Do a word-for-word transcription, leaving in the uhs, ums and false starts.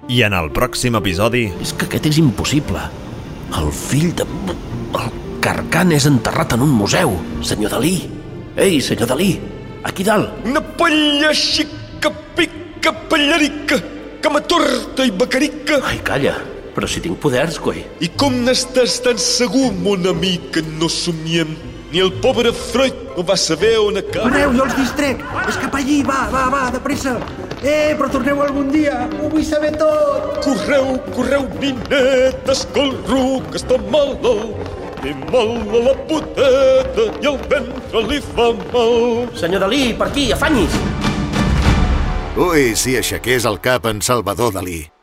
I en el pròxim episodi... És que aquest és impossible. El fill de... El Carcan és enterrat en un museu, senyor Dalí. Ei, senyor Dalí, aquí dalt. Una palla xica, pica, pallarica, que m'atorta i becarica. Ai, calla, però si tinc poders, coi. I com n'estàs tan segur, mon amic, que no somiem? Ni el pobre Freud no va saber on acaba. Aneu, jo els distrec. És cap allí, va, va, va, de pressa. Eh, però torneu algun dia, ho vull saber tot. Correu, correu, ninetes, que el ruc està malalt. Té mal a la puteta i el ventre li fa mal. Senyor Dalí, per aquí, afanyi's. Ui, si aixequés el cap en Salvador Dalí.